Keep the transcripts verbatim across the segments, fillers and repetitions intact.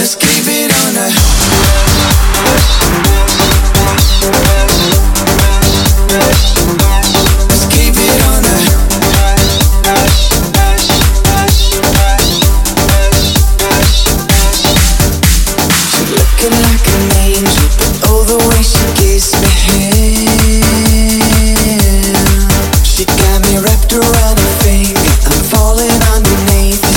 Let's keep it on the. Let's keep it on the. She's looking like an angel, but oh, the way she gives me hell. She got me wrapped around her finger. I'm falling underneath the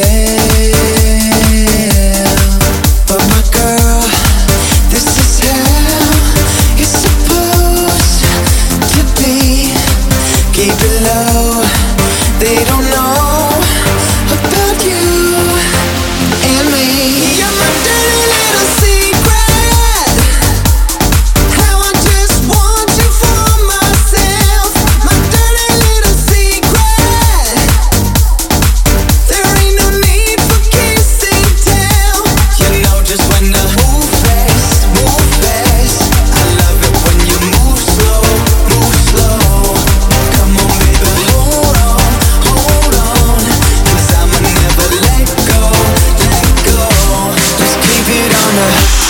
spell. But my girl, this is how it's supposed to be. Keep it low, they don't know about you and me. You're my dirty little secret. How I just want you for myself. My dirty little secret. There ain't no need for kiss and tell. You know just when to move fast, move fast. I love it when you move slow, move slow. Come on baby, hold on, hold on. Cause I'ma never let go, let go. Let's keep it on the.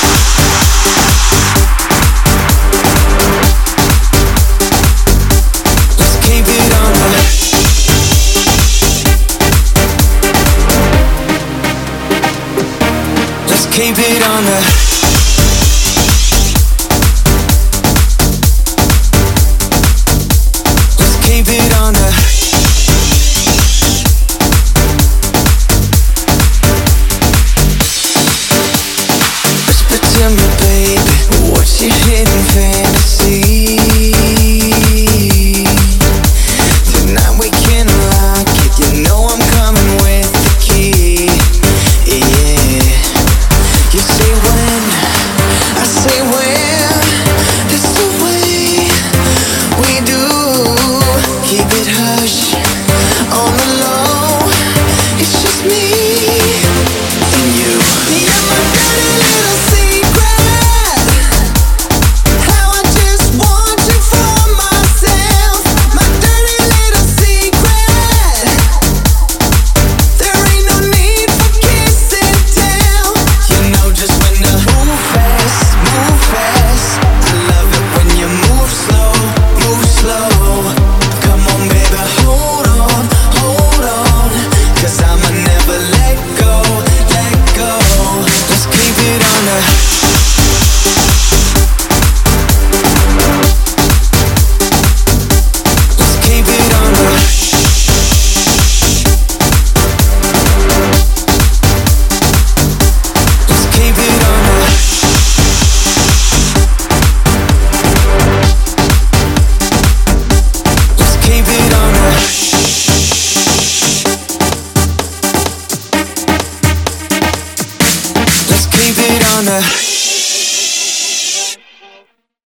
Let's keep it on the. Let's keep it on the. Let's keep it on the. Whisper to me, baby, what's your hidden fantasy? Tonight we can lock it. You know I'm coming with the key. Yeah. You say when, I say where. That's the way we do. Keep it hush, on the low. It's just me and you. You're my dirty little secret. How I just want you for myself. My dirty little secret. There ain't no need for kiss and tell. You know just when to move fast, move fast. I love it when you move slow, move slow. Come on baby, hold on, hold on. Cause I'ma never let go, let go. Let's keep it on the. Let's keep it on the. Let's keep it on the. Let's keep it on the. Let's keep it on the.